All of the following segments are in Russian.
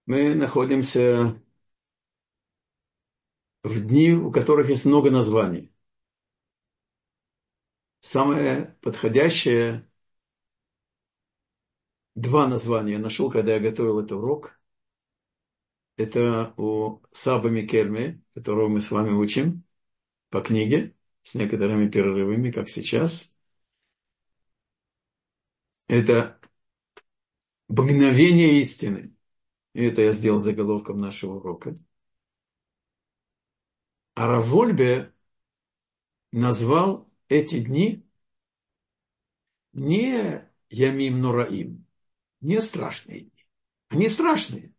Мы находимся в дни, у которых есть много названий. Самое подходящее два названия я нашел, когда я готовил этот урок. Это у Саба Микельме, которого мы с вами учим по книге, с некоторыми перерывами, как сейчас. Это «Мгновение истины». И это я сделал заголовком нашего урока. А Рав Вольбе назвал эти дни не Ямим Нураим, не страшные дни. Они страшные.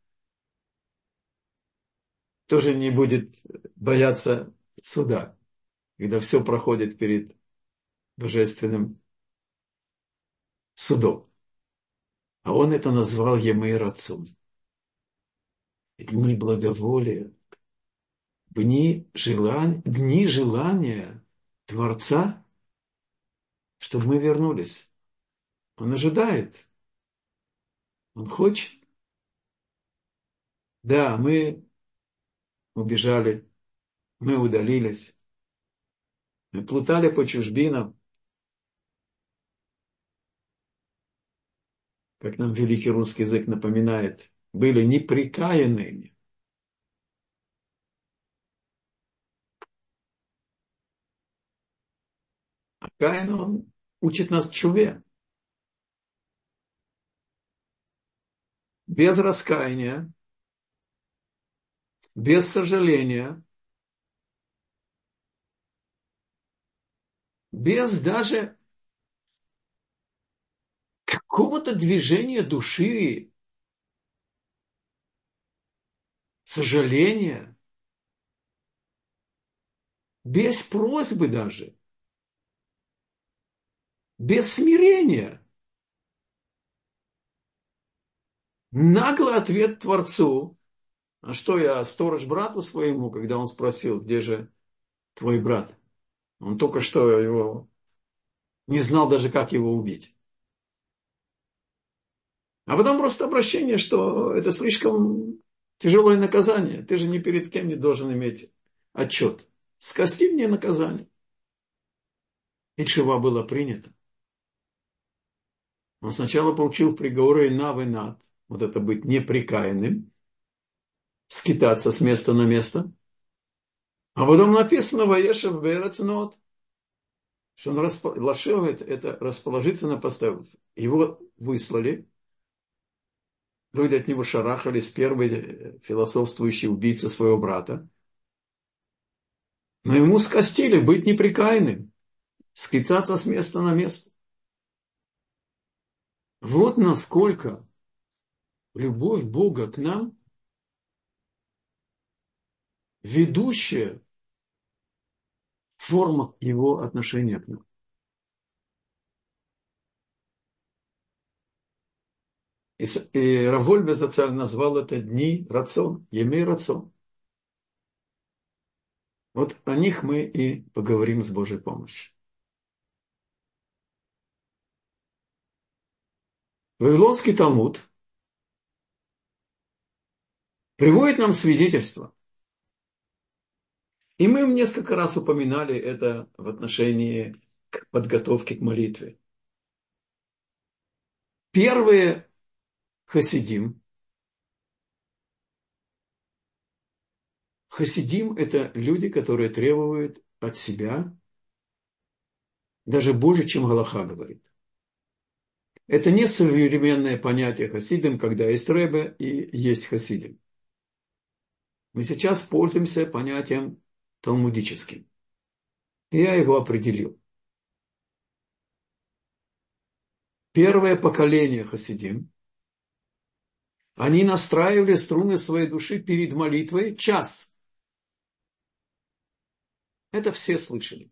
Тоже не будет бояться суда, когда все проходит перед божественным судом. А он это назвал Ямей Рацун. Дни благоволия, дни желания Творца, чтобы мы вернулись. Он ожидает. Он хочет. Да, мы убежали, мы удалились, мы плутали по чужбинам, как нам великий русский язык напоминает, были неприкаянными. А Каин, он учит нас чуве. Без раскаяния, без сожаления, без даже какого-то движения души, сожаления, без просьбы даже, без смирения. Наглый ответ Творцу. А что я сторож брату своему, когда он спросил, где же твой брат? Он только что его не знал даже, как его убить. А потом просто обращение, что это слишком тяжелое наказание. Ты же ни перед кем не должен иметь отчет. Скости мне наказание. И тшува было принято. Он сначала получил приговоры нав и над. Вот это быть неприкаянным. Скитаться с места на место. А потом написано «Ваешев берецнот», что он лашевает, это расположиться на поставу. Его выслали. Люди от него шарахались, первый философствующий убийца своего брата. Но ему скостили быть неприкаянным, скитаться с места на место. Вот насколько любовь Бога к нам ведущая форма его отношения к нам. И Рав Вольбе Зацаль назвал это дни рацион, Емей рацион. Вот о них мы и поговорим с Божьей помощью. Вавилонский Талмуд приводит нам свидетельство. И мы несколько раз упоминали это в отношении к подготовке к молитве. Первые хасидим. Хасидим – это люди, которые требуют от себя даже больше, чем Галаха говорит. Это не современное понятие хасидим, когда есть ребе и есть хасидим. Мы сейчас пользуемся понятием талмудическим. И я его определил. Первое поколение хасидим, они настраивали струны своей души перед молитвой час. Это все слышали.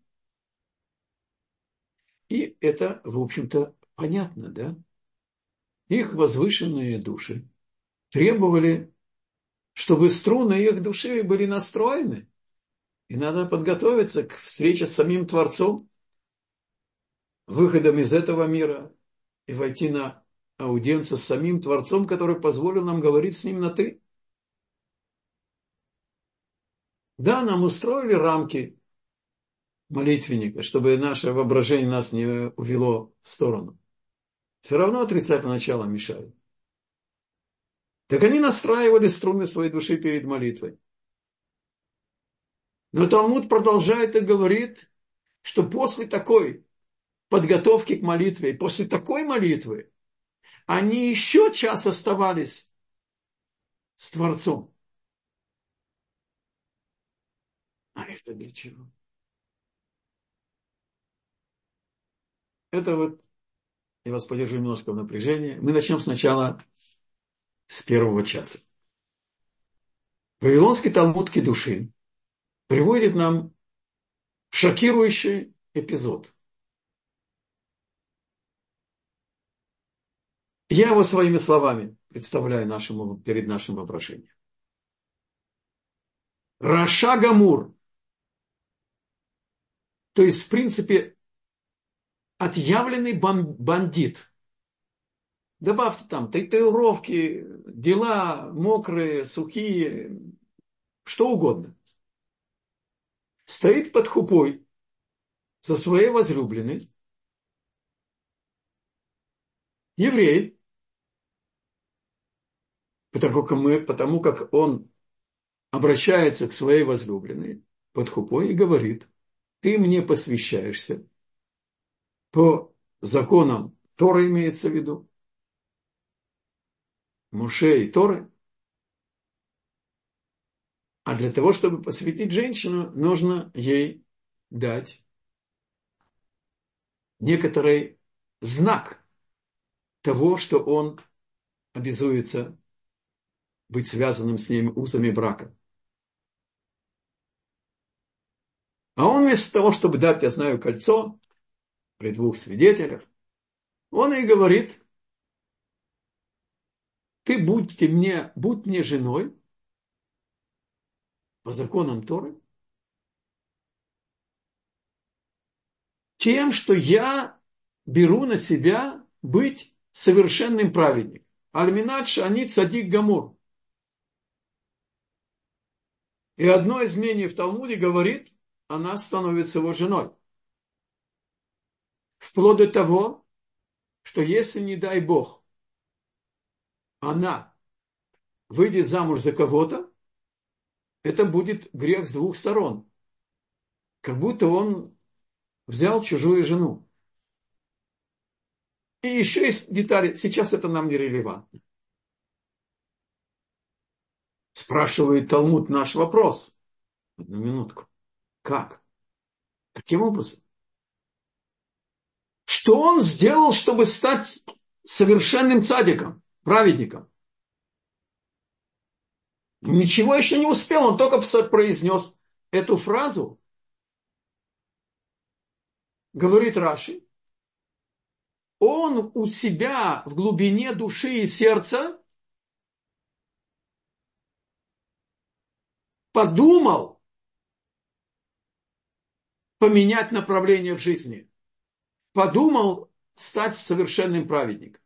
И это, в общем-то, понятно, да? Их возвышенные души требовали, чтобы струны их души были настроены. И надо подготовиться к встрече с самим Творцом, выходом из этого мира и войти на аудиенцию с самим Творцом, который позволил нам говорить с ним на «ты». Да, нам устроили рамки молитвенника, чтобы наше воображение нас не увело в сторону. Все равно отрицательное начало мешает. Так они настраивали струны своей души перед молитвой. Но Талмуд продолжает и говорит, что после такой подготовки к молитве, после такой молитвы, они еще час оставались с Творцом. А это для чего? Это вот, я вас подержу немножко в напряжении. Мы начнем сначала с первого часа. Вавилонский Талмуд Кидушин приводит нам шокирующий эпизод. Я его своими словами представляю перед нашим воображением. Раша Гамур, то есть, в принципе, отъявленный бандит. Добавьте там татуировки, дела мокрые, сухие, что угодно. Стоит под хупой со своей возлюбленной, еврей, потому как он обращается к своей возлюбленной под хупой и говорит: ты мне посвящаешься по законам Торы, имеется в виду, Моше и Торы, а для того, чтобы посвятить женщину, нужно ей дать некоторый знак того, что он обязуется быть связанным с ней узами брака. А он вместо того, чтобы дать, я знаю, кольцо при двух свидетелях, он ей говорит: ты будь мне женой по законам Торы, тем, что я беру на себя быть совершенным праведником. Аль-Минат шани цадик гамур. И одно из мнений в Талмуде говорит, она становится его женой. Вплоть до того, что если, не дай Бог, она выйдет замуж за кого-то, это будет грех с двух сторон. Как будто он взял чужую жену. И еще есть детали, сейчас это нам не релевантно. Спрашивает Талмуд наш вопрос. Одну минутку. Как? Каким образом? Что он сделал, чтобы стать совершенным цадиком, праведником? Ничего еще не успел, он только произнес эту фразу. Говорит Раши, он у себя в глубине души и сердца подумал поменять направление в жизни. Подумал стать совершенным праведником.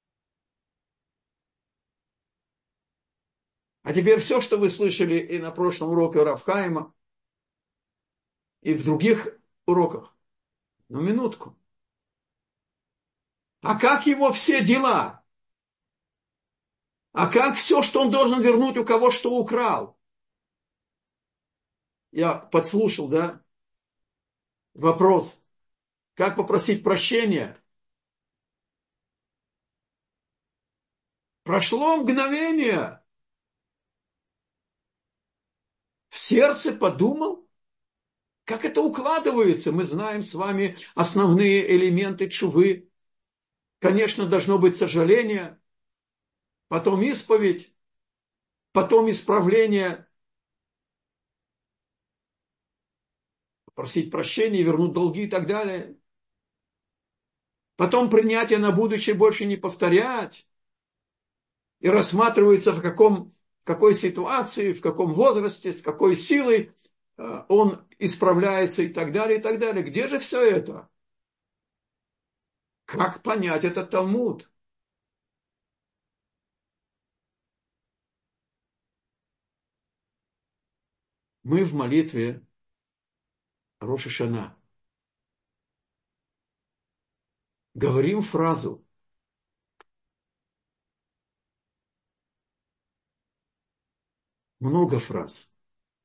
А теперь все, что вы слышали и на прошлом уроке Рав Хаима, и в других уроках. Ну, минутку. А как его все дела? А как все, что он должен вернуть у кого что украл? Я подслушал, да, вопрос. Как попросить прощения? Прошло мгновение. В сердце подумал, как это укладывается. Мы знаем с вами основные элементы тшувы. Конечно, должно быть сожаление, потом исповедь, потом исправление, просить прощения, вернуть долги и так далее. Потом принятие на будущее больше не повторять. И рассматривается в какой ситуации, в каком возрасте, с какой силой он исправляется и так далее, и так далее. Где же все это? Как понять этот Талмуд? мы в молитве Рош ха-Шана говорим фразу, много фраз,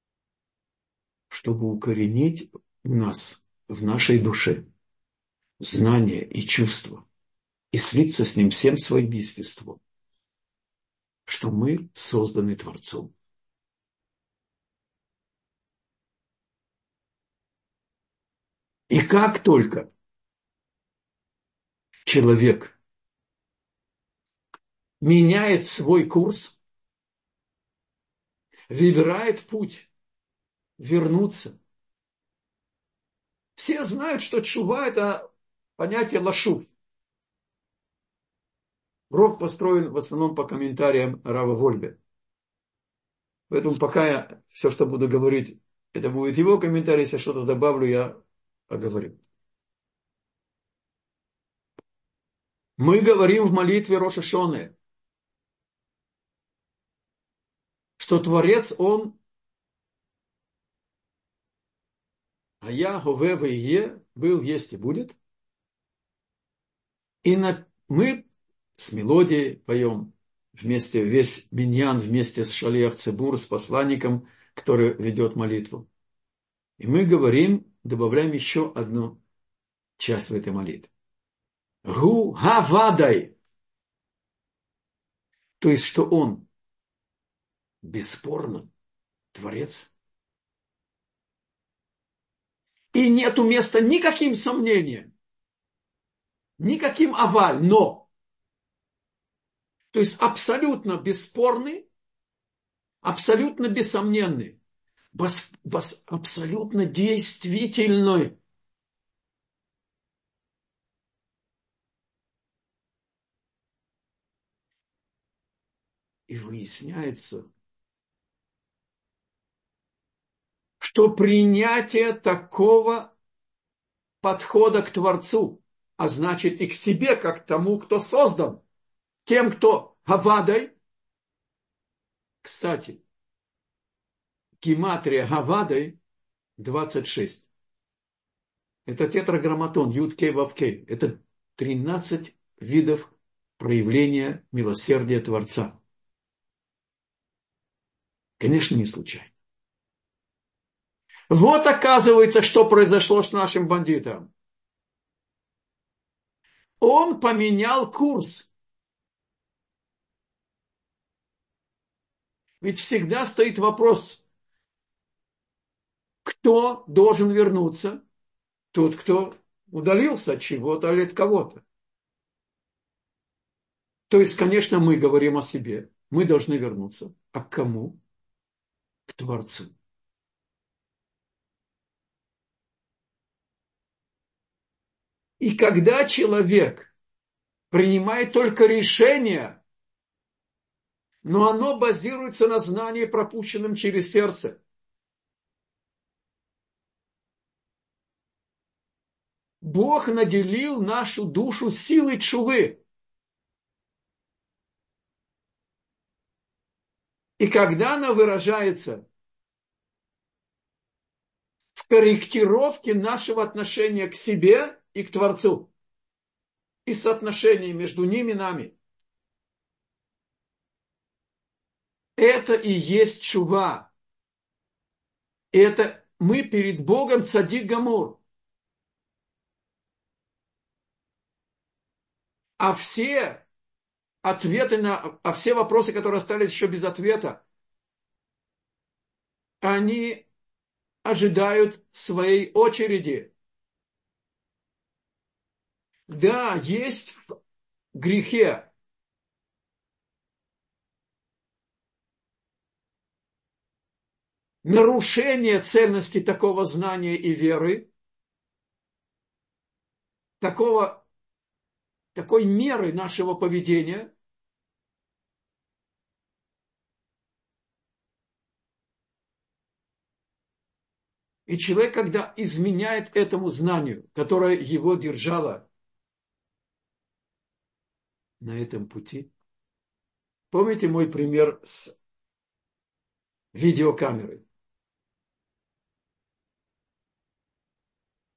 чтобы укоренить в нас, в нашей душе, знание и чувство, и слиться с ним всем своим естеством, что мы созданы Творцом. И как только человек меняет свой курс, выбирает путь вернуться. Все знают, что тшува – это понятие лашув. Урок построен в основном по комментариям Рава Вольбе. Поэтому пока я все, что буду говорить, это будет его комментарий. Если что-то добавлю, я поговорю. Мы говорим в молитве Рош ха-Шоне, что Творец, Он Ая, Гове, Вие, был, есть и будет. И мы с мелодией поем вместе, весь миньян вместе с Шалиах Цибур, с посланником, который ведет молитву. И мы говорим, добавляем еще одну часть в этой молитве. Гу Гавадай. То есть, что он бесспорно Творец. И нету места никаким сомнениям, никаким аваль, но. То есть, абсолютно бесспорный, абсолютно бессомненный, абсолютно действительный. И выясняется, что принятие такого подхода к Творцу, а значит и к себе, как к тому, кто создан, тем, кто Гавадой. Кстати, гематрия Гавадой 26. Это тетраграмматон, Юд Кей Вав Кей. Это 13 видов проявления милосердия Творца. Конечно, не случайно. Вот оказывается, что произошло с нашим бандитом. Он поменял курс. Ведь всегда стоит вопрос, кто должен вернуться? Тот, кто удалился от чего-то или от кого-то. То есть, конечно, мы говорим о себе. Мы должны вернуться. А к кому? К Творцу. И когда человек принимает только решение, но оно базируется на знании, пропущенном через сердце, Бог наделил нашу душу силой тшувы. И когда она выражается в корректировке нашего отношения к себе и к Творцу, и соотношении между ними и нами, это и есть тшува. Это мы перед Богом цадик гамур. А все все вопросы, которые остались еще без ответа, они ожидают своей очереди. Да, есть в грехе нарушение ценности такого знания и веры, такой меры нашего поведения. И человек, когда изменяет этому знанию, которое его держало на этом пути. Помните мой пример с видеокамерой?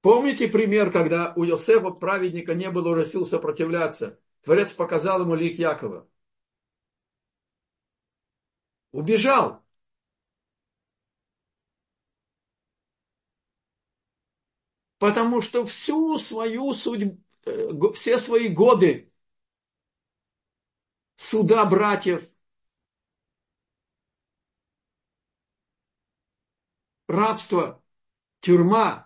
Помните пример, когда у Иосифа, праведника, не было уже сил сопротивляться? Творец показал ему лик Якова. Убежал. Потому что всю свою судьбу, все свои годы суда братьев, рабство, тюрьма,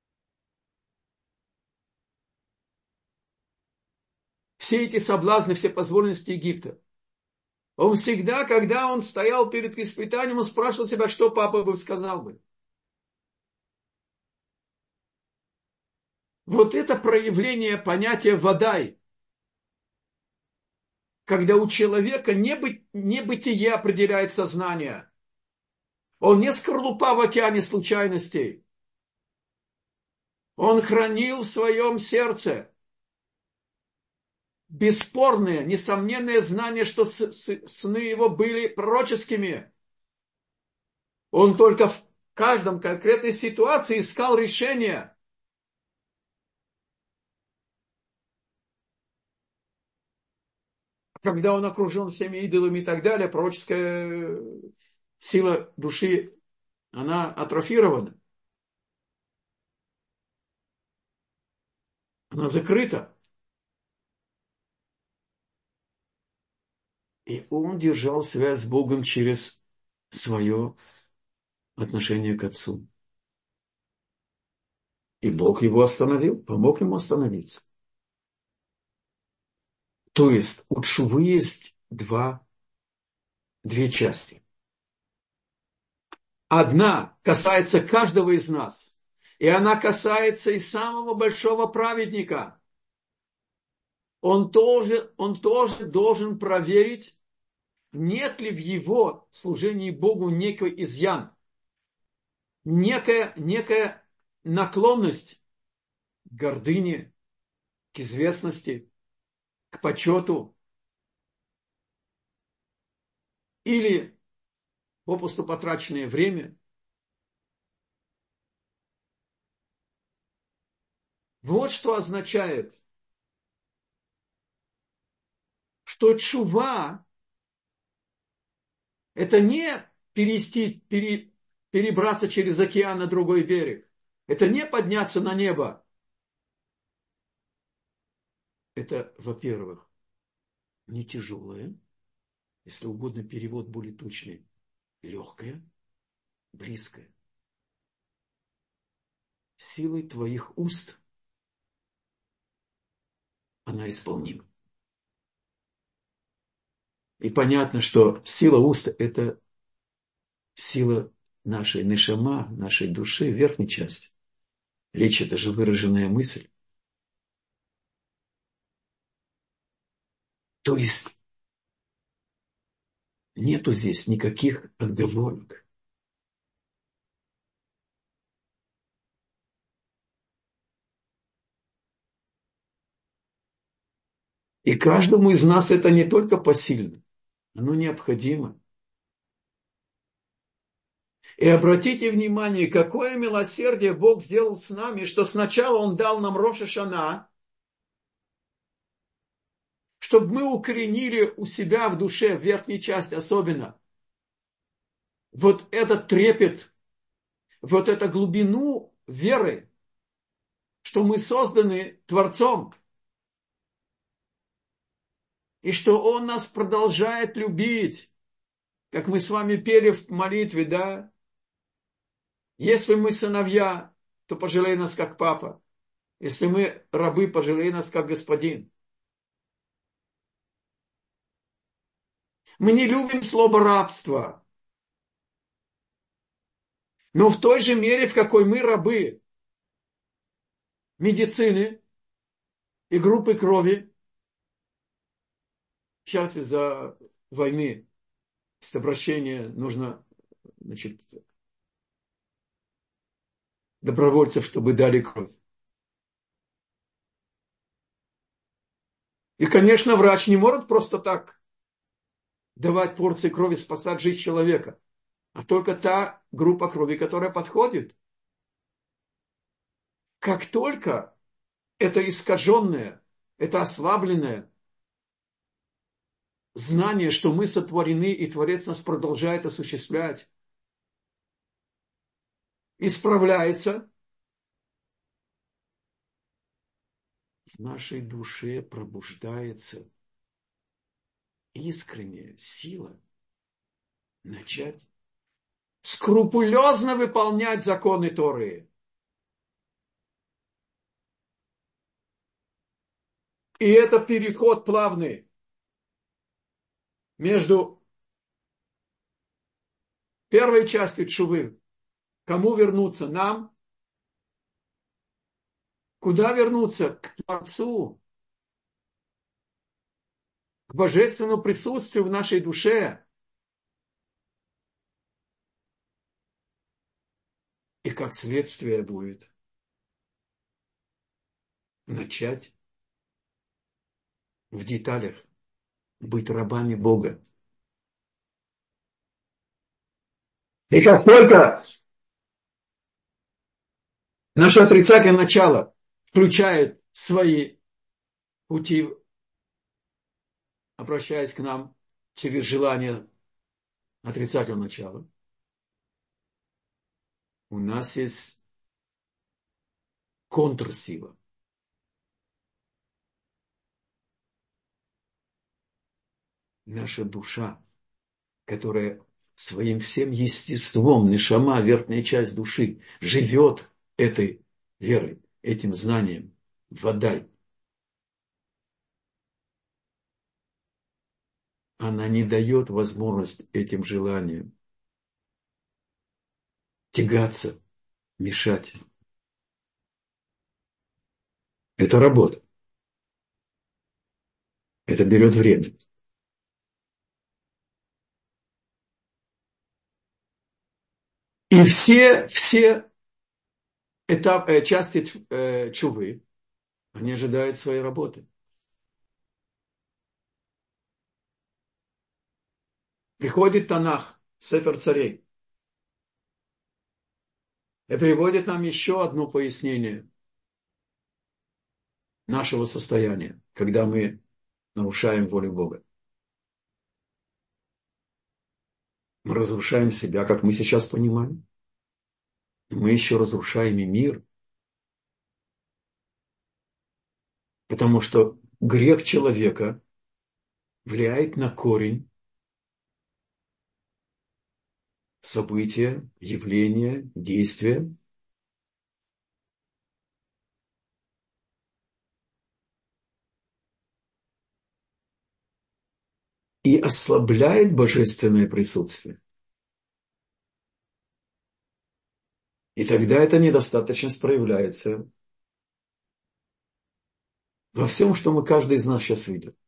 все эти соблазны, все позволенности Египта. Он всегда, когда он стоял перед испытанием, он спрашивал себя, что папа бы сказал бы. Вот это проявление понятия «водай», когда у человека не бытие определяет сознание. Он не скорлупа в океане случайностей. Он хранил в своем сердце бесспорное, несомненное знание, что сны его были пророческими. Он только в каждом конкретной ситуации искал решение. Когда он окружен всеми идолами и так далее, пророческая сила души, она атрофирована. Она закрыта. И он держал связь с Богом через свое отношение к Отцу. И Бог его остановил, помог ему остановиться. То есть у тшувы есть две части. Одна касается каждого из нас. И она касается и самого большого праведника. Он тоже должен проверить, нет ли в его служении Богу некий изъян. Некая наклонность к гордыне, к известности, к почету. Или попусту потраченное время. Вот что означает, что тшува – это не перебраться через океан на другой берег. Это не подняться на небо. Это, во-первых, не тяжелое, если угодно перевод более точный, легкое, близкое. Силой твоих уст она исполнима. И понятно, что сила уст – это сила нашей нешама, нашей души, верхней части. Речь – это же выраженная мысль. То есть нету здесь никаких отговорок. И каждому из нас это не только посильно, оно необходимо. И обратите внимание, какое милосердие Бог сделал с нами, что сначала Он дал нам Рош ха-Шана, чтобы мы укоренили у себя в душе, в верхней части особенно, вот этот трепет, вот эту глубину веры, что мы созданы Творцом, и что Он нас продолжает любить, как мы с вами пели в молитве, да? Если мы сыновья, то пожалей нас, как папа. Если мы рабы, пожалей нас, как господин. Мы не любим слово рабство. Но в той же мере, в какой мы рабы медицины и группы крови, сейчас из-за войны, с обращения нужно, добровольцев, чтобы дали кровь. И, конечно, врач не может просто так давать порции крови, спасать жизнь человека, а только та группа крови, которая подходит. Как только это искаженное, это ослабленное знание, что мы сотворены, и Творец нас продолжает осуществлять, исправляется, в нашей душе пробуждается искренняя сила начать скрупулезно выполнять законы Торы. И это переход плавный между первой частью тшувы. Кому вернуться? Нам? Куда вернуться? К Творцу. К божественному присутствию в нашей душе. И как следствие будет начать в деталях быть рабами Бога. И как только наше отрицательное начало включает свои пути, обращаясь к нам через желание отрицательного начала, у нас есть контрсила. Наша душа, которая своим всем естеством, нешама, верхняя часть души, живет этой верой, этим знанием, вадай. Она не дает возможность этим желаниям тягаться, мешать. Это работа. Это берет время. И все части чувы, они ожидают своей работы. Приходит Танах, Сефер царей, и приводит нам еще одно пояснение нашего состояния, когда мы нарушаем волю Бога. Мы разрушаем себя, как мы сейчас понимаем. Мы еще разрушаем и мир. Потому что грех человека влияет на корень события, явления, действия. И ослабляет божественное присутствие. И тогда эта недостаточность проявляется во всем, что мы каждый из нас сейчас видит.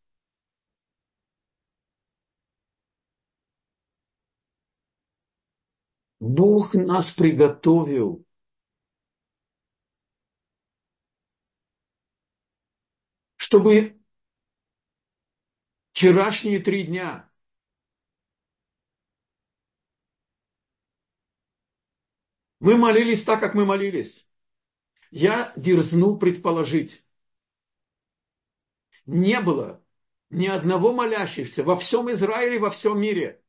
Бог нас приготовил чтобы вчерашние 3 дня мы молились так, как мы молились. Я дерзну предположить, не было ни одного молящихся во всем Израиле, во всем мире,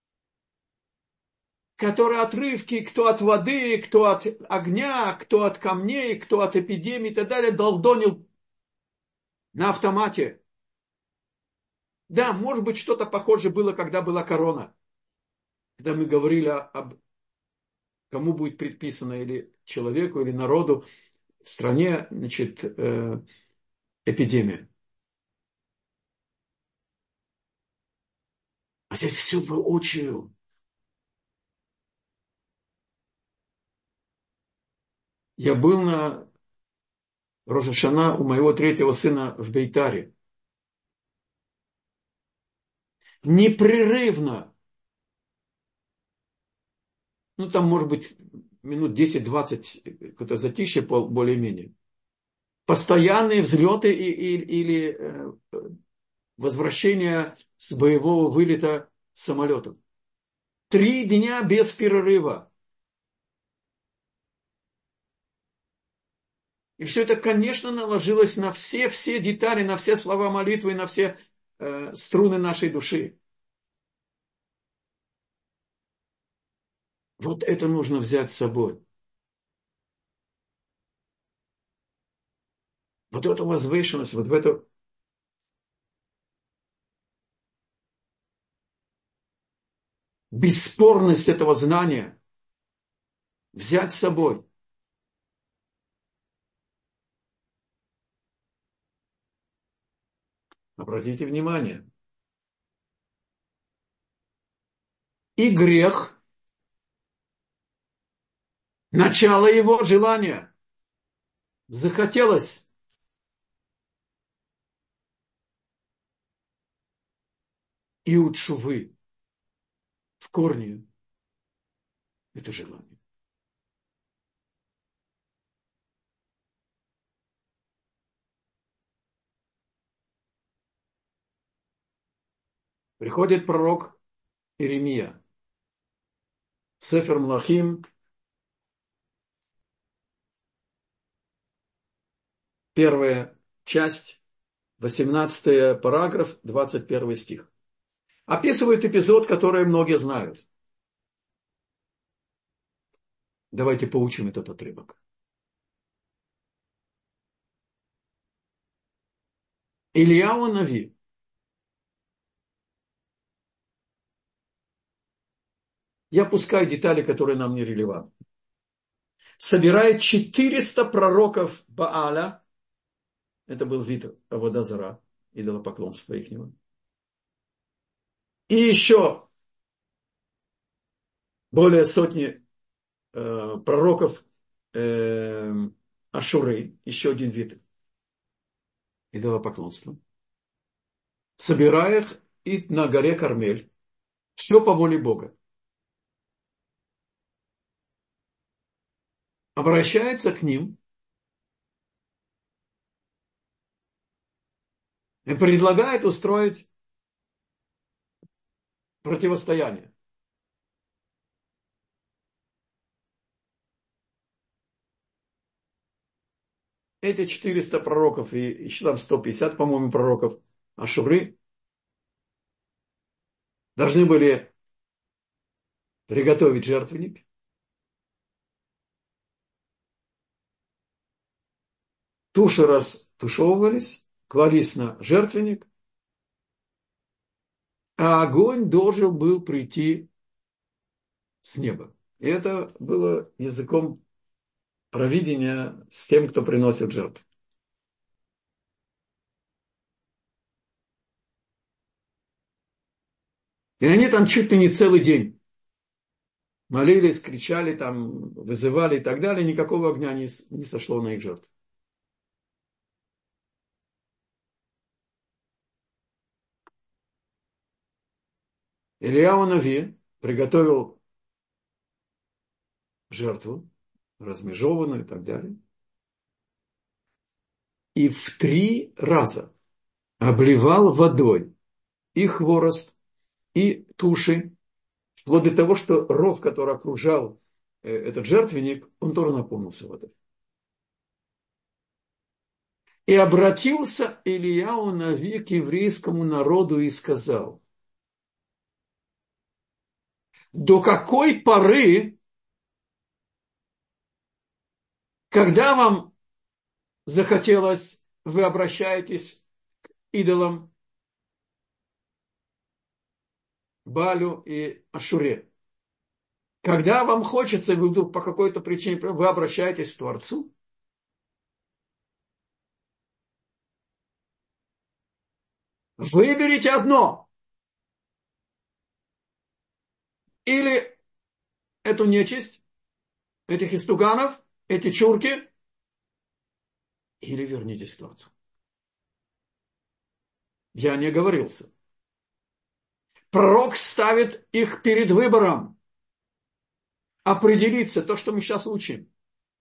которые отрывки, кто от воды, кто от огня, кто от камней, кто от эпидемии и так далее, долдонил на автомате. Да, может быть, что-то похожее было, когда была корона. Когда мы говорили об кому будет предписано, или человеку, или народу, в стране, значит, эпидемия. А здесь все воочию. Я был на Рош ха-Шана у моего 3-го сына в Бейтаре. Непрерывно. Ну, там, может быть, минут 10-20 какое-то затишье более-менее. Постоянные взлеты или возвращение с боевого вылета самолетов. 3 дня без перерыва. И все это, конечно, наложилось на все детали, на все слова молитвы, на все струны нашей души. Вот это нужно взять с собой. Вот эту возвышенность, вот в эту бесспорность этого знания взять с собой. Обратите внимание. И грех, начало его желания, захотелось. И у тшувы в корне это желание. Приходит пророк Иеремия. Сефер Млахим, первая часть, 18 параграф, 21 стих. Описывает эпизод, который многие знают. Давайте поучим этот отрывок. Ильяу Нави я пускаю детали, которые нам не релевантны. Собирает 400 пророков Бааля. Это был вид Авода Зара, идолопоклонства ихнего. И еще более сотни пророков Ашуры, еще один вид идолопоклонства. Собирая их и на горе Кармель. Все по воле Бога. Обращается к ним и предлагает устроить противостояние. Эти 400 пророков и еще там 150, по-моему, пророков Ашуры должны были приготовить жертвенник. Туши растушевывались, клались на жертвенник, а огонь должен был прийти с неба. И это было языком провидения с тем, кто приносит жертву. И они там чуть ли не целый день молились, кричали, там, вызывали и так далее. Никакого огня не сошло на их жертву. Ильяу Нави приготовил жертву, размежеванную и так далее. И в 3 раза обливал водой и хворост, и туши, вплоть до того, что ров, который окружал этот жертвенник, он тоже наполнился водой. И обратился Ильяу Нави к еврейскому народу и сказал: до какой поры, когда вам захотелось, вы обращаетесь к идолам Балю и Ашуре? Когда вам хочется, и вы вдруг по какой-то причине вы обращаетесь к Творцу? Выберите одно. Или эту нечисть, этих истуганов, эти чурки, или вернитесь к Творцу. Я не оговорился. Пророк ставит их перед выбором. Определиться, то, что мы сейчас учим.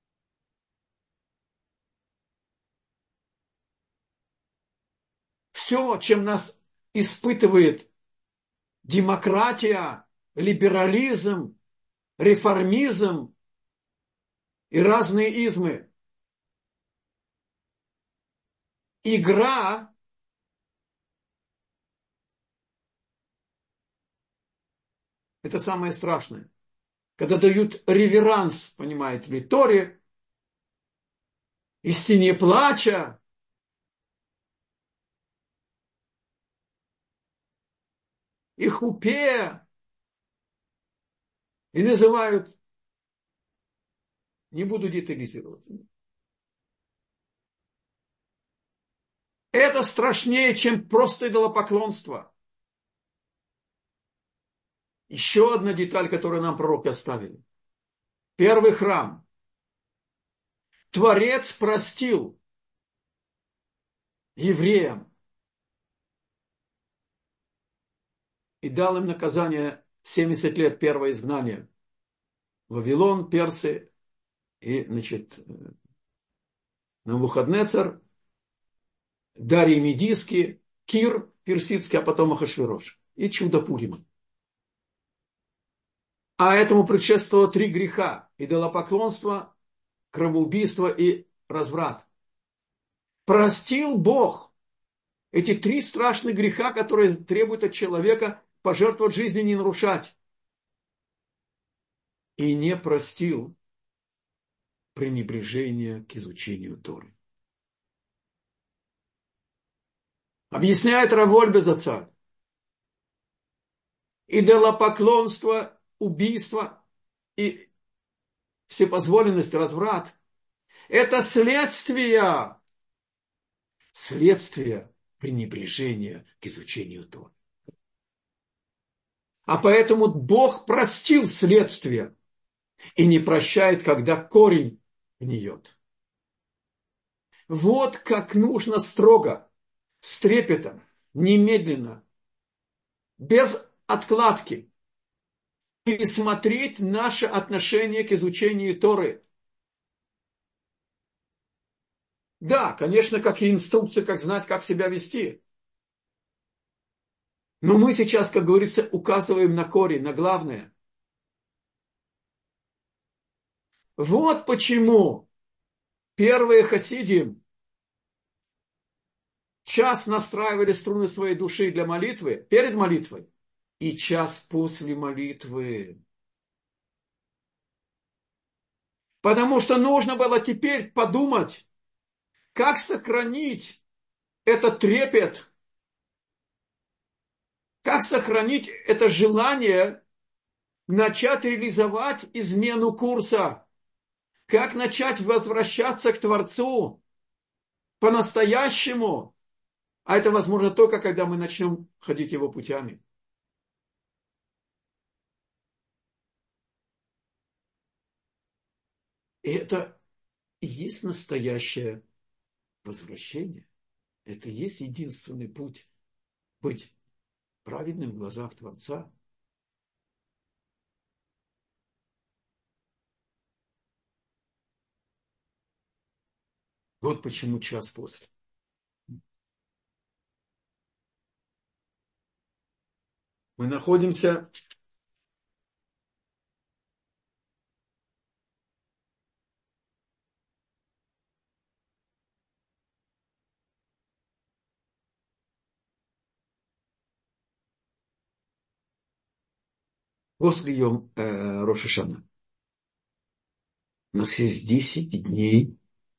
Все, чем нас испытывает демократия, либерализм, реформизм и разные измы, игра – это самое страшное. Когда дают реверанс, понимаете ли, Торе, и стене плача, и хупе, и называют, не буду детализировать. Это страшнее, чем просто идолопоклонство. Еще одна деталь, которую нам пророки оставили. Первый храм. Творец простил евреям и дал им наказание 70 лет первого изгнания. Вавилон, персы и, значит, Навуходнецар, Дарий Медийский, Кир персидский, а потом Ахашвирош. И чудо Пурима. А этому предшествовало 3 греха. Идолопоклонство, кровоубийство и разврат. Простил Бог эти 3 страшных греха, которые требуют от человека пожертвовать жизнью, не нарушать. И не простил пренебрежение к изучению Торы. Объясняет Рав Вольбе Зацаль. Идолопоклонство, убийство и всепозволенность, разврат – это следствие пренебрежения к изучению Торы. А поэтому Бог простил следствие и не прощает, когда корень гниет. Вот как нужно строго, с трепетом, немедленно, без откладки пересмотреть наше отношение к изучению Торы. Да, конечно, как и инструкции, как знать, как себя вести. Но мы сейчас, как говорится, указываем на корень, на главное. Вот почему первые хасидим час настраивали струны своей души для молитвы, перед молитвой, и час после молитвы. Потому что нужно было теперь подумать, как сохранить этот трепет, как сохранить это желание начать реализовать измену курса, как начать возвращаться к Творцу по-настоящему. А это возможно только, когда мы начнем ходить его путями. И это и есть настоящее возвращение. Это и есть единственный путь быть праведным в глазах Творца. Вот почему час после. Мы находимся после Рош ха-Шана. У нас есть 10 дней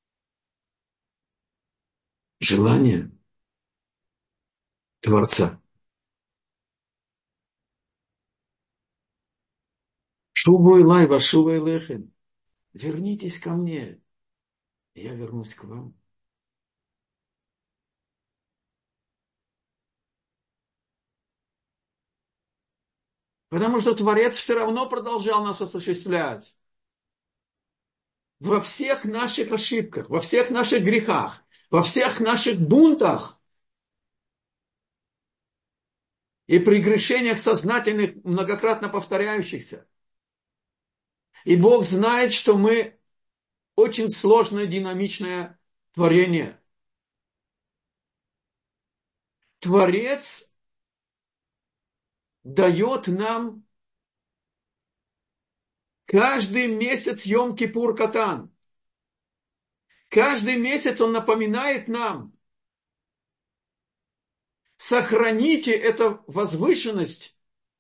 желания Творца. Шубу илай вашува илэхем. Вернитесь ко мне, и я вернусь к вам. Потому что Творец все равно продолжал нас осуществлять. Во всех наших ошибках, во всех наших грехах, во всех наших бунтах и прегрешениях сознательных, многократно повторяющихся. И Бог знает, что мы очень сложное, динамичное творение. Творец дает нам каждый месяц Йом-Кипур Катан. Каждый месяц он напоминает нам, Сохраните эту возвышенность,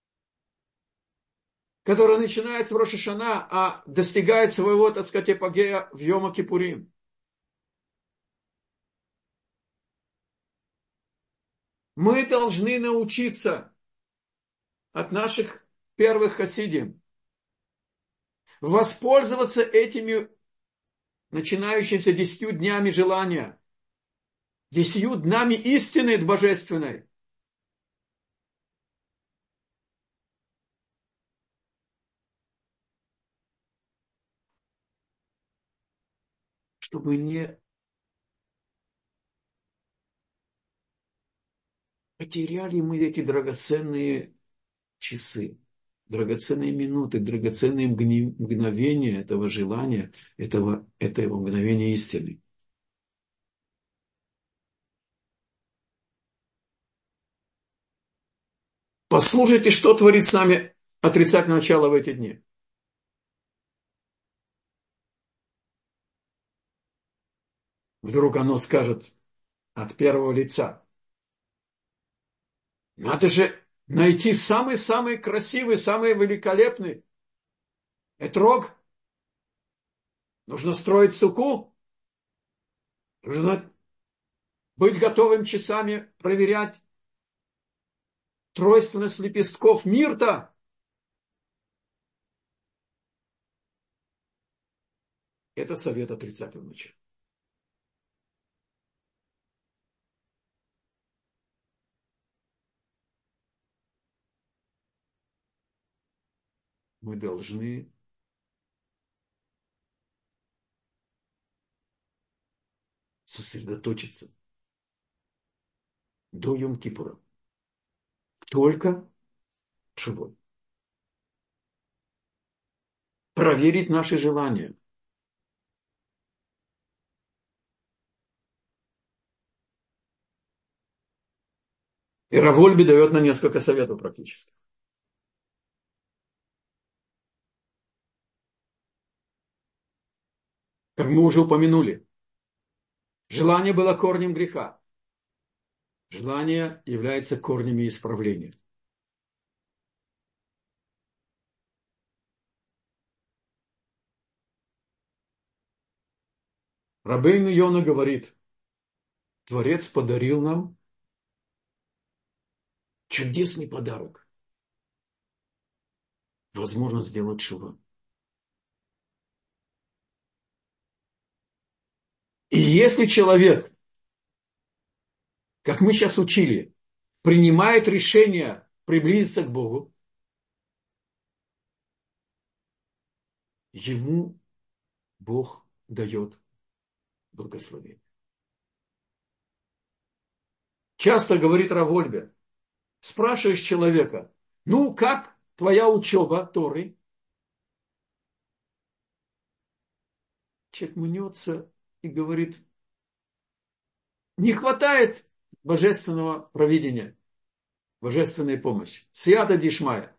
которая начинается в Рош ха-Шана, а достигает своего, так сказать, апогея в Йом-Кипурим. Мы должны научиться от наших первых хасидим воспользоваться этими начинающимися 10 днями желания, 10 днями истины божественной. Чтобы не потеряли мы эти драгоценные часы, драгоценные минуты, драгоценные мгновения этого желания, этого мгновения истины. Послушайте, что творит с нами отрицательное начало в эти дни. Вдруг оно скажет от первого лица: надо же найти самый-самый красивый, самый великолепный этрог. Нужно строить суку. Нужно быть готовым часами проверять тройственность лепестков мирта. Это совет отрицательного начала. Мы должны сосредоточиться до Йом-Кипура только шивот. Проверить наши желания. И Рав Вольбе дает нам несколько советов практически. Как мы уже упомянули, желание было корнем греха. Желание является корнями исправления. Рабейну Йона говорит: Творец подарил нам чудесный подарок. Возможность сделать шува. И если человек, как мы сейчас учили, принимает решение приблизиться к Богу, ему Бог дает благословение. Часто говорит Рав Вольбе, спрашиваешь человека: ну, как твоя учеба Торы? Человек мнется и говорит: не хватает божественного провидения, божественной помощи. Сията дишмая.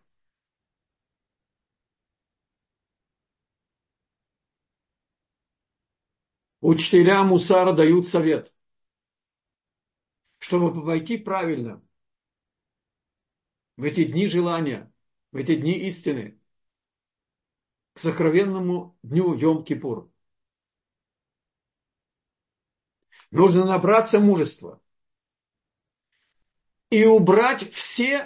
Учителя мусара дают совет, чтобы войти правильно в эти дни желания, в эти дни истины, к сокровенному дню Йом-Кипур. Нужно набраться мужества и убрать все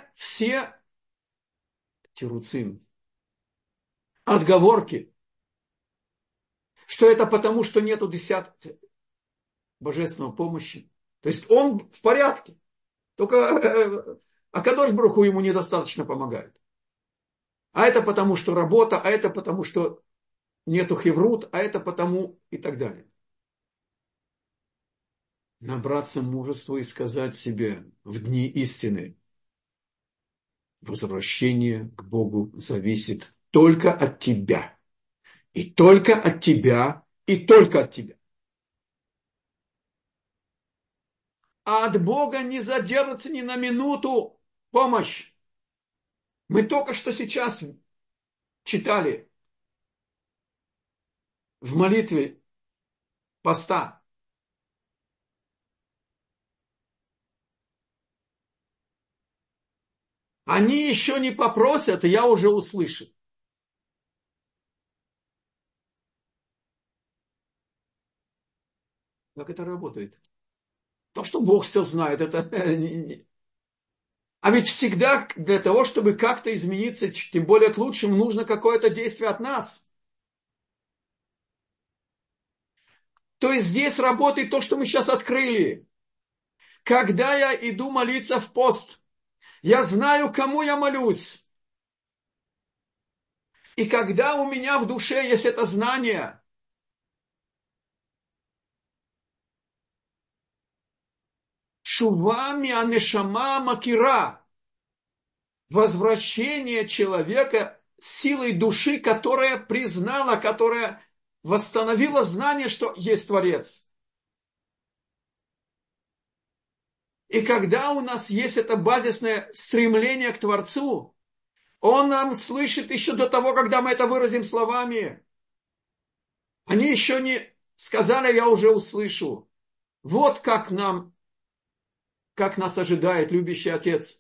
тируцим, отговорки, что это потому, что нету десятки божественной помощи. То есть он в порядке, только Акадош Барух Ху ему недостаточно помогает. А это потому, что работа, а это потому, что нету хеврут, а это потому и так далее. Набраться мужества и сказать себе в дни истины: возвращение к Богу зависит только от тебя. И только от тебя, и только от тебя. А от Бога не задержится ни на минуту помощь. Мы только что сейчас читали в молитве поста. Они еще не попросят, и я уже услышу. Как это работает? То, что Бог все знает, это... А ведь всегда для того, чтобы как-то измениться, тем более к лучшему, нужно какое-то действие от нас. То есть здесь работает то, что мы сейчас открыли. Когда я иду молиться в пост, я знаю, кому я молюсь. И когда у меня в душе есть это знание, шувами анешама макира, возвращение человека силой души, которая признала, которая восстановила знание, что есть Творец. И когда у нас есть это базисное стремление к Творцу, Он нам слышит еще до того, когда мы это выразим словами. Они еще не сказали, я уже услышу. Вот как нас ожидает любящий Отец.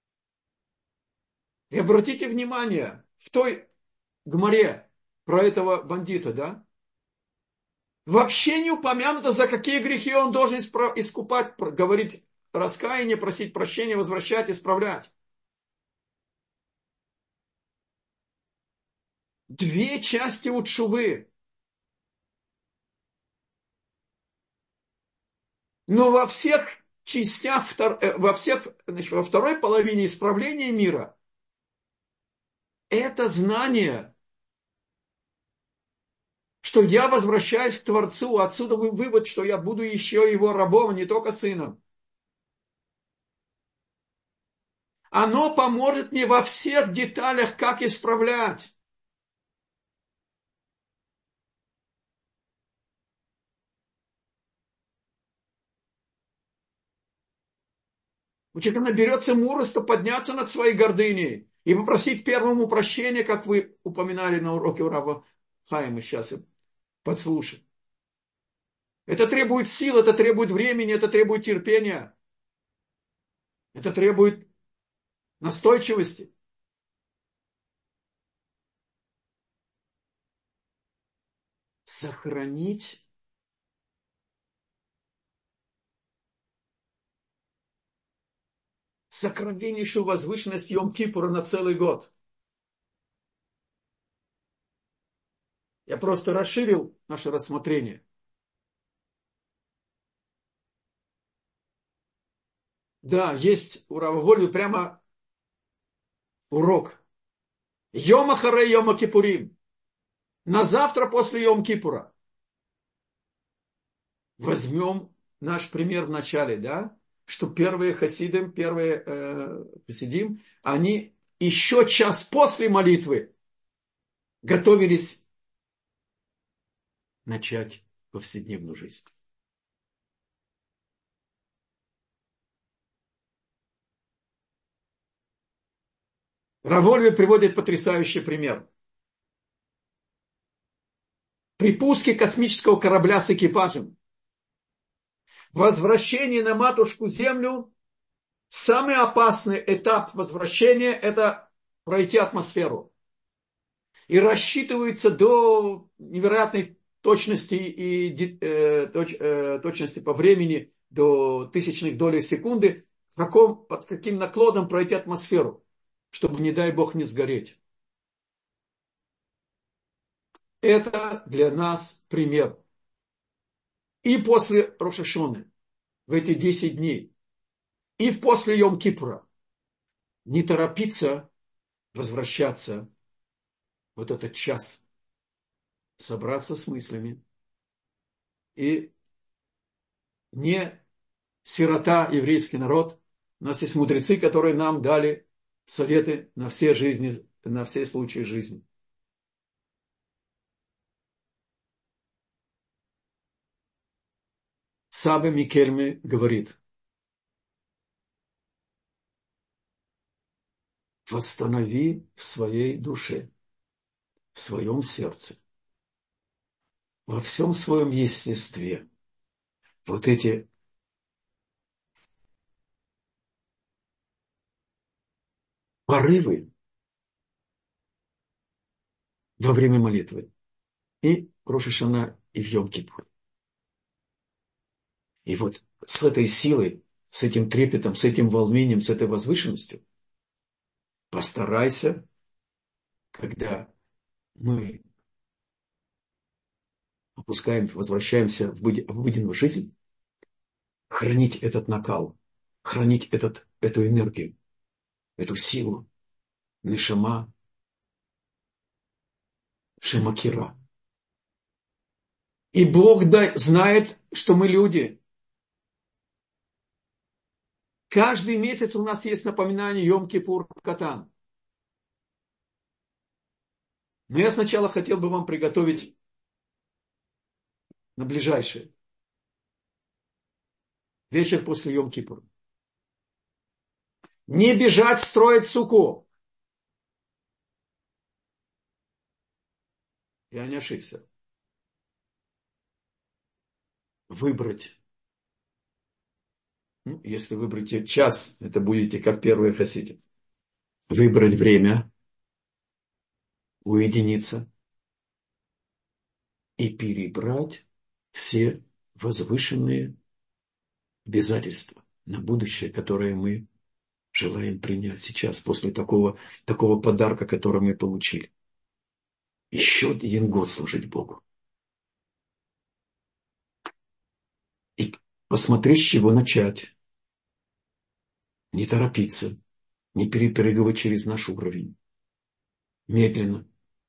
И обратите внимание, в той гмаре про этого бандита, да? Вообще не упомянуто, за какие грехи он должен искупать, говорить раскаяние, просить прощения, возвращать, исправлять. Две части у тшувы. Но во всех частях, во второй половине исправления мира, это знание, что я возвращаюсь к Творцу, отсюда вывод, что я буду еще его рабом, а не только сыном. Оно поможет мне во всех деталях, как исправлять. У человека наберется мужества подняться над своей гордыней и попросить первому прощения, как вы упоминали на уроке у Рава Хаима, сейчас я подслушаю. Это требует сил, это требует времени, это требует терпения, это требует настойчивости. Сохранить сокровеннейшую возвышенность Йом-Кипура на целый год. Я просто расширил наше рассмотрение. Да, есть у Рава Вольвы прямо урок. Йома харе Йома Кипурим. На завтра после Йом-Кипура. Возьмем наш пример в начале, да? Что первые хасидим, хасидим, они еще час после молитвы готовились начать повседневную жизнь. Равольве приводит потрясающий пример. При пуске космического корабля с экипажем, возвращение на матушку Землю, самый опасный этап возвращения – это пройти атмосферу. И рассчитывается до невероятной точности и точности по времени, до тысячных долей секунды, под каким наклоном пройти атмосферу, чтобы, не дай Бог, не сгореть. Это для нас пример. И после Рош ха-Шана, в эти 10 дней, и после Йом-Кипура, не торопиться возвращаться вот этот час, собраться с мыслями. И не сирота еврейский народ. У нас есть мудрецы, которые нам дали советы на все случаи жизни. Саба Микельме говорит: восстанови в своей душе, в своем сердце, во всем своем естестве вот эти порывы во время молитвы. И Рош ха-Шана, и в Йом-Кипур. И вот с этой силой, с этим трепетом, с этим волнением, с этой возвышенностью постарайся, когда мы опускаем, возвращаемся в обыденную жизнь, хранить этот накал, хранить эту энергию, эту силу, нешама, шемакира. И Бог знает, что мы люди. Каждый месяц у нас есть напоминание Йом-Кипур Катан. Но я сначала хотел бы вам приготовить на ближайшее. Вечер после Йом-Кипура. Не бежать строить суку. Я не ошибся. Выбрать. Если выберете час, это будете как первые хасиды. Выбрать время, уединиться и перебрать все возвышенные обязательства на будущее, которые мы желаем принять сейчас, после такого подарка, который мы получили. Еще один год служить Богу. И посмотреть, с чего начать. Не торопиться, не перепрыгивать через наш уровень. Медленно.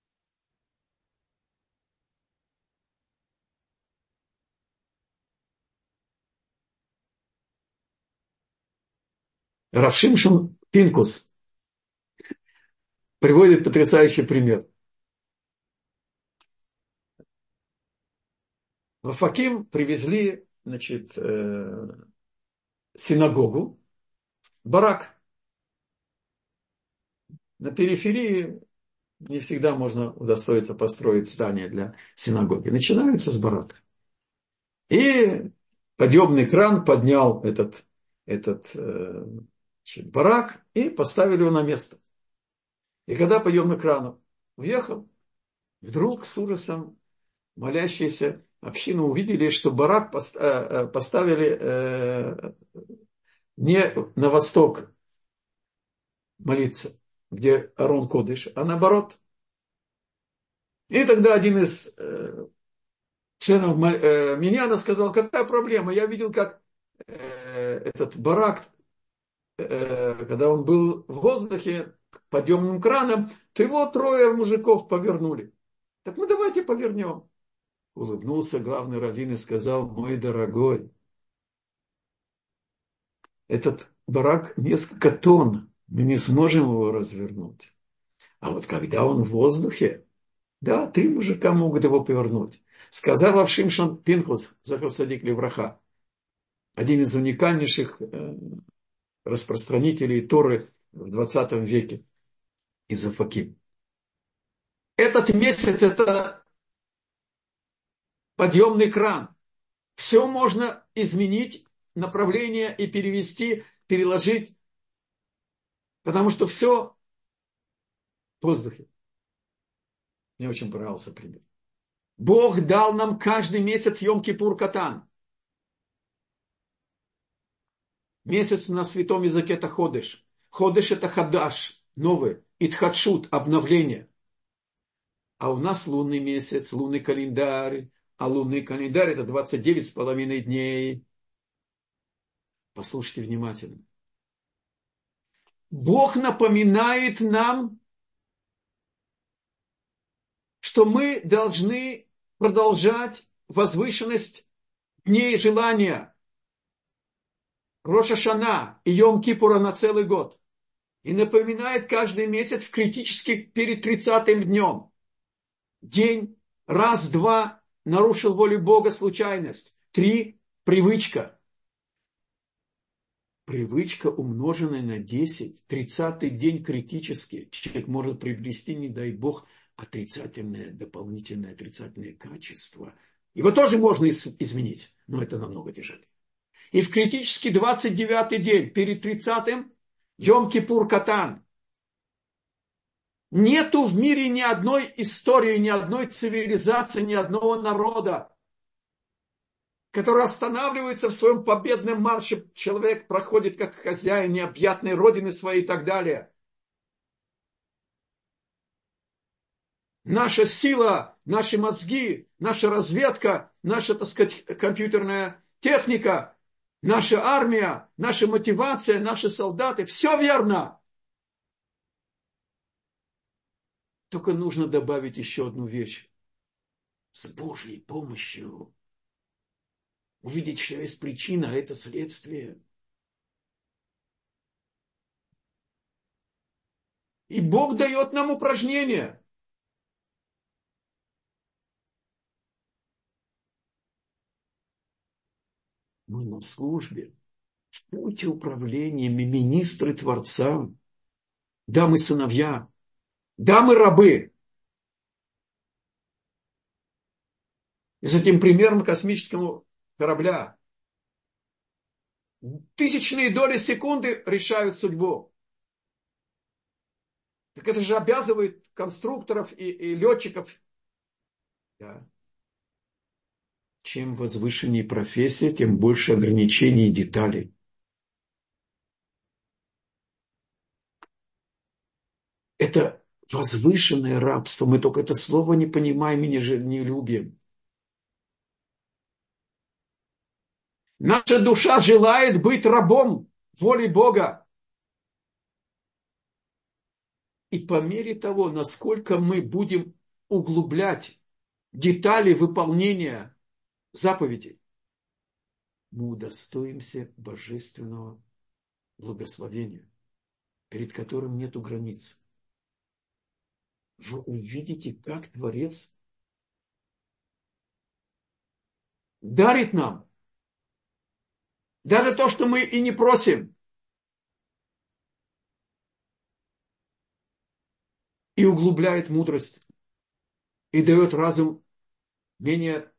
Рав Шимшон Пинкус приводит потрясающий пример. В Афаким привезли, синагогу, барак. На периферии не всегда можно удостоиться построить здание для синагоги. Начинаются с барака. И подъемный кран поднял этот барак и поставили его на место. И когда подъемный кран уехал, вдруг с ужасом молящиеся общины увидели, что барак поставили не на восток молиться, где Арон Кодыш, а наоборот. И тогда один из членов Миньяна сказал: какая проблема? Я видел, как этот барак, когда он был в воздухе подъемным краном, то его 3 мужиков повернули. Так мы давайте повернем. Улыбнулся главный раввин и сказал: мой дорогой, этот барак несколько тонн, мы не сможем его развернуть. А вот когда он в воздухе, да, 3 мужика могут его повернуть. Сказал Рав Шимшон Пинхус, захар цадик левраха, один из уникальнейших распространителей Торы в 20 веке из Афаким. Этот месяц – это подъемный кран. Все можно изменить, направление и перевести, переложить, потому что все в воздухе. Мне очень понравился пример. Бог дал нам каждый месяц Йом-Кипур Катан. Месяц на святом языке это Ходеш. Ходеш это Хадаш, новый. Итхадшут, обновление. А у нас лунный месяц, лунный календарь. А лунный календарь это 29,5 дней. Послушайте внимательно. Бог напоминает нам, что мы должны продолжать возвышенность дней желания. Рош ха-Шана и Йом-Кипура на целый год. И напоминает каждый месяц в критически перед 30-м днем. День, раз-два нарушил волю Бога, случайность. 3, привычка. Привычка, умноженная на 10, 30-й день критический. Человек может приобрести, не дай Бог, дополнительное отрицательное качество. Его тоже можно изменить, но это намного тяжелее. И в критический 29-й день, перед 30-м, Йом-Кипур Катан. Нету в мире ни одной истории, ни одной цивилизации, ни одного народа, который останавливается в своем победном марше. Человек проходит как хозяин необъятной родины своей и так далее. Наша сила, наши мозги, наша разведка, наша, так сказать, компьютерная техника, наша армия, наша мотивация, наши солдаты. Все верно. Только нужно добавить еще одну вещь. С Божьей помощью. Увидеть, что есть причина, а это следствие. И Бог дает нам упражнения. Мы на службе, в пути управления, мы министры Творца. Да, мы сыновья. Да, мы рабы. И с этим примером космического корабля. Тысячные доли секунды решают судьбу. Так это же обязывает конструкторов и летчиков. Да. Чем возвышеннее профессия, тем больше ограничений и деталей. Это возвышенное рабство. Мы только это слово не понимаем и не любим. Наша душа желает быть рабом воли Бога. И по мере того, насколько мы будем углублять детали выполнения заповедей, мы удостоимся божественного благословения, перед которым нету границ. Вы увидите, как Творец дарит нам даже то, что мы и не просим. И углубляет мудрость. И дает разум менее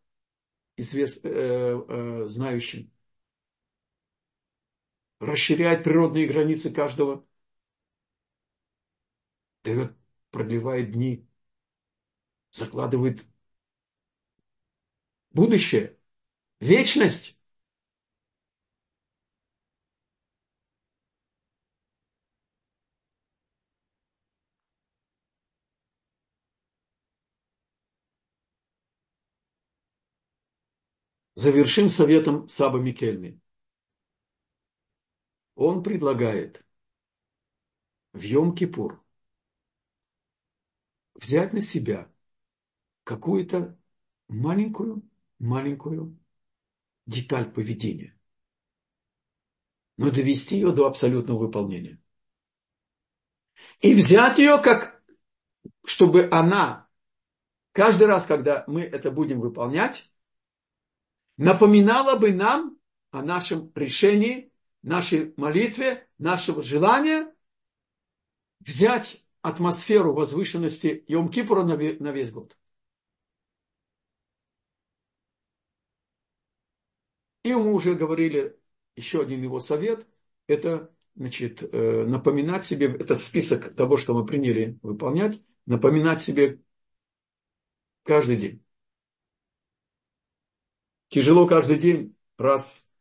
знающим. Расширяет природные границы каждого. Дает, продлевает дни. Закладывает будущее. Вечность. Завершим советом Саба Микельми. Он предлагает в Йом-Кипур взять на себя какую-то маленькую деталь поведения, но довести ее до абсолютного выполнения. И взять ее, как, чтобы она каждый раз, когда мы это будем выполнять, напоминала бы нам о нашем решении, нашей молитве, нашего желания взять атмосферу возвышенности Йом-Кипура на весь год. И мы уже говорили, еще один его совет, это, значит, напоминать себе, этот список того, что мы приняли выполнять, напоминать себе каждый день. Тяжело каждый день, раз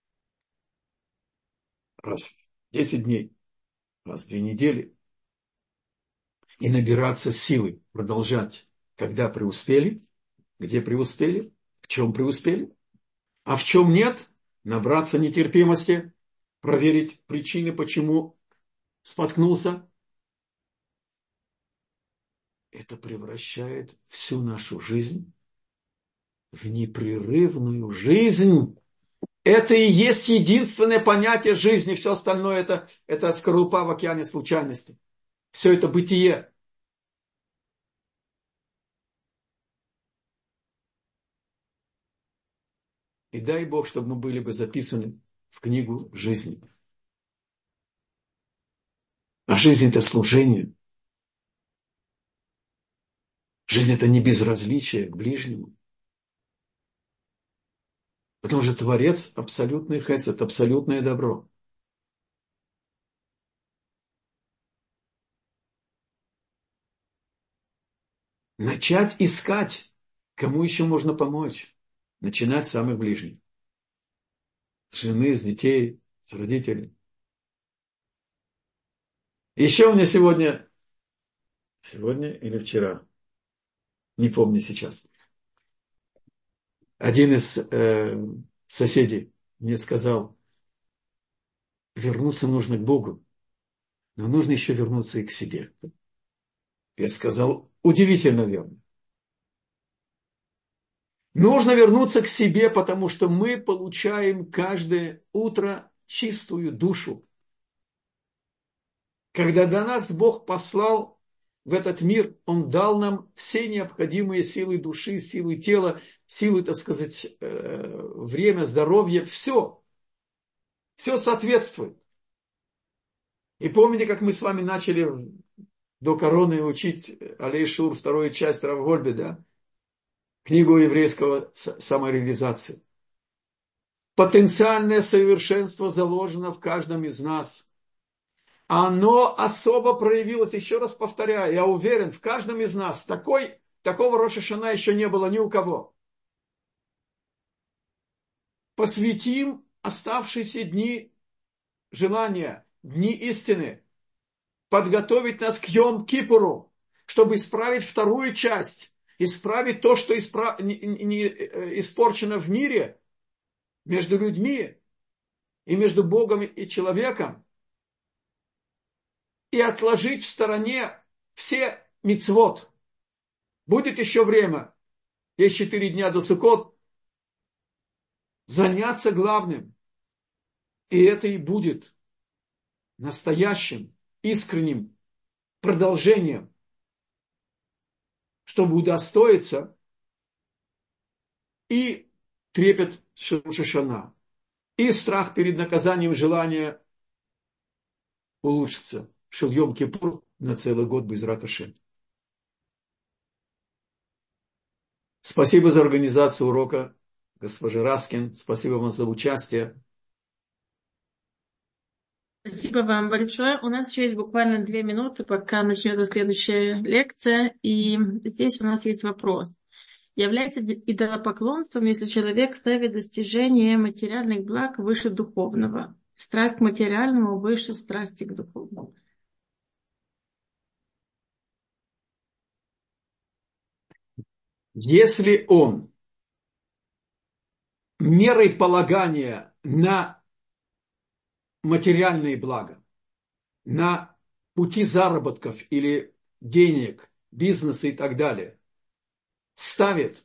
в 10 дней, раз в 2 недели. И набираться силы, продолжать. Когда преуспели, где преуспели, в чем преуспели. А в чем нет, набраться нетерпимости, проверить причины, почему споткнулся. Это превращает всю нашу жизнь в непрерывную жизнь. Это и есть единственное понятие жизни. Все остальное это скорлупа в океане случайности. Все это бытие. И дай Бог, чтобы мы были бы записаны в книгу жизни. А жизнь – это служение. Жизнь – это не безразличие к ближнему. Потому что Творец – абсолютный хесед, абсолютное добро. начать искать, кому еще можно помочь. Начинать с самых ближних. С жены, с детей, с родителей. Еще у меня сегодня или вчера, не помню сейчас, один из соседей мне сказал, вернуться нужно к Богу, но нужно еще вернуться и к себе. Я сказал, удивительно верно. Нужно вернуться к себе, потому что мы получаем каждое утро чистую душу. Когда до нас Бог послал в этот мир, Он дал нам все необходимые силы души, силы тела, силы, так сказать, время, здоровье, все. Все соответствует. И помните, как мы с вами начали до короны учить Алей Шур, вторую часть Рав Вольбе, да? Книгу еврейского самореализации. Потенциальное совершенство заложено в каждом из нас. Оно особо проявилось, еще раз повторяю, я уверен, в каждом из нас. Такого Рош ха-Шана еще не было ни у кого. Посвятим оставшиеся дни желания, дни истины, подготовить нас к Йом-Кипуру, чтобы исправить вторую часть, исправить то, что испорчено в мире, между людьми и между Богом и человеком, и отложить в стороне все мицвот. Будет еще время, есть 4 дня до Суккот, заняться главным. И это и будет настоящим, искренним продолжением, чтобы удостоиться и трепет Рош ха-Шана, и страх перед наказанием, желание улучшиться. Шел Йом-Кипур на целый год Бе'эзрат Ашем. Спасибо за организацию урока, госпожа Раскин. Спасибо вам за участие. Спасибо вам большое. У нас еще есть буквально 2 минуты, пока начнется следующая лекция. И здесь у нас есть вопрос. Является идолопоклонством, если человек ставит достижение материальных благ выше духовного? Страсть к материальному выше страсти к духовному. Если он мерой полагания на материальные блага, на пути заработков или денег, бизнеса и так далее, ставит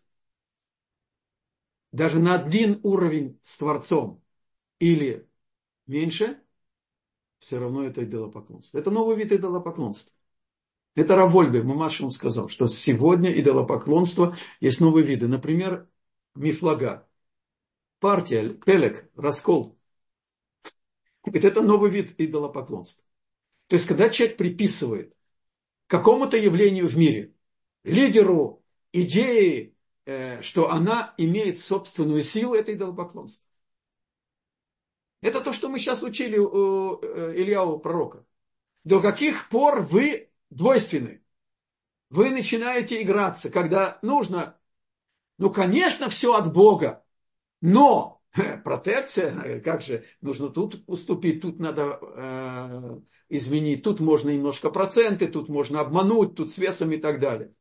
даже на один уровень с Творцом или меньше, все равно это идолопоклонство. Это новый вид идолопоклонства. Это Рав Вольбе, Мамаш, он сказал, что сегодня идолопоклонство есть новые виды. Например, мифлага, партия, пелек, раскол. Это новый вид идолопоклонства. То есть, когда человек приписывает какому-то явлению в мире, лидеру, идеи, что она имеет собственную силу, это идолопоклонство. Это то, что мы сейчас учили у Ильяу пророка. До каких пор вы двойственны? Вы начинаете играться, когда нужно, конечно, все от Бога, но протекция, как же, нужно тут уступить, тут надо изменить, тут можно немножко проценты, тут можно обмануть, тут с весом и так далее.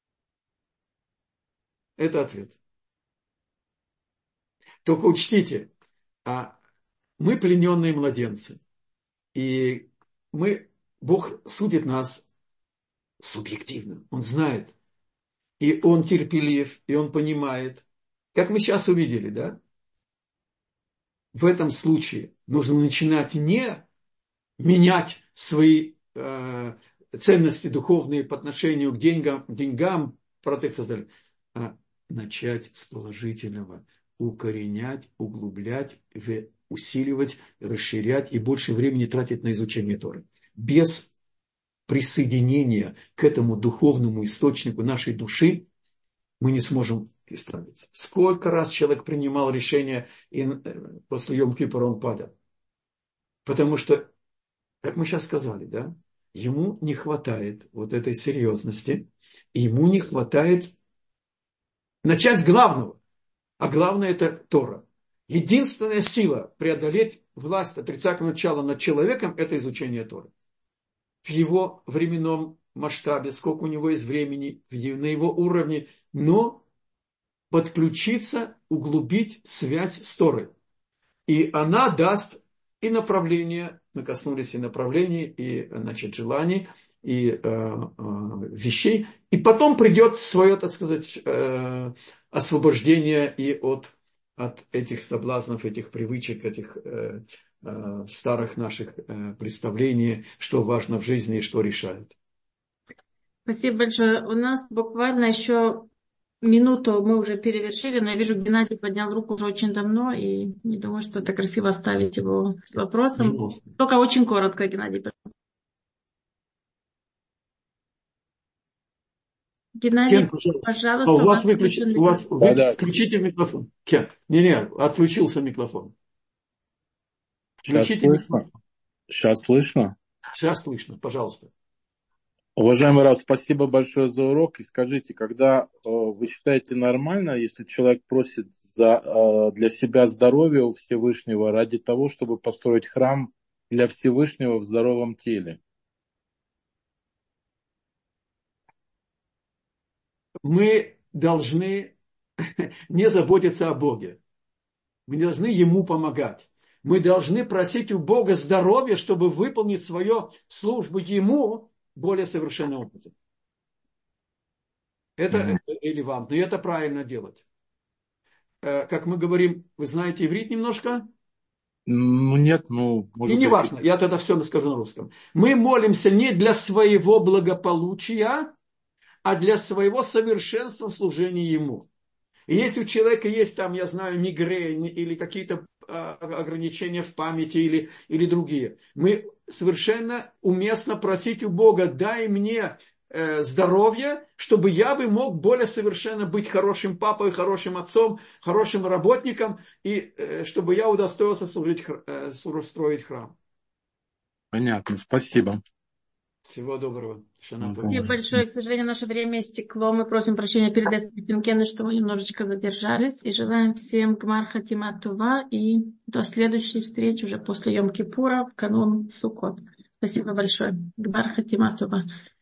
Это ответ. Только учтите, мы плененные младенцы, и Бог судит нас субъективно, Он знает, и Он терпелив, и Он понимает, как мы сейчас увидели, да? В этом случае нужно начинать не менять свои ценности духовные по отношению к деньгам, протекции, а начать с положительного, укоренять, углублять, усиливать, расширять и больше времени тратить на изучение Торы. Без присоединения к этому духовному источнику нашей души мы не сможем исправиться. Сколько раз человек принимал решение, и после Йом-Кипура он падал. Потому что, как мы сейчас сказали, да, ему не хватает вот этой серьезности, и ему не хватает начать с главного. А главное это Тора. Единственная сила преодолеть власть отрицательного начала над человеком – это изучение Торы. В его временном масштабе, сколько у него есть времени, на его уровне, но подключиться, углубить связь с Торой. И она даст и направление, мы коснулись и направлений, и значит, желаний, и вещей. И потом придет свое, так сказать, освобождение и от этих соблазнов, этих привычек, этих старых наших представлений, что важно в жизни и что решает. Спасибо большое. У нас буквально еще минуту мы уже перевершили, но я вижу, Геннадий поднял руку уже очень давно, и не думаю, что это красиво оставить его с вопросом. Пожалуйста. Только очень коротко, Геннадий. Геннадий, Кен, пожалуйста. пожалуйста, У вас включен включите микрофон. Кен, не, отключился микрофон. Сейчас Включите слышно? микрофон. Сейчас слышно? Сейчас слышно, пожалуйста. Уважаемый Рав, спасибо большое за урок. И скажите, когда вы считаете нормально, если человек просит для себя здоровья у Всевышнего ради того, чтобы построить храм для Всевышнего в здоровом теле? Мы должны не заботиться о Боге. Мы должны Ему помогать. Мы должны просить у Бога здоровья, чтобы выполнить свою службу Ему более совершенным образом. Это релевантно, и это правильно делать. Как мы говорим, вы знаете иврит немножко? Нет, может И не быть. важно, я тогда все скажу на русском. Мы молимся не для своего благополучия, а для своего совершенства в служении Ему. И если у человека есть там, я знаю, мигрень или какие-то ограничения в памяти или другие, мы совершенно уместно просить у Бога: дай мне здоровье, чтобы я бы мог более совершенно быть хорошим папой, хорошим отцом, хорошим работником, и чтобы я удостоился строить храм. Понятно, спасибо. Всего доброго. Спасибо большое. К сожалению, наше время истекло. Мы просим прощения перед Эстер, что мы немножечко задержались. И желаем всем гмар хатима това и до следующей встречи уже после Йом-Кипура, в канун Суккот. Спасибо большое. Гмар хатима това.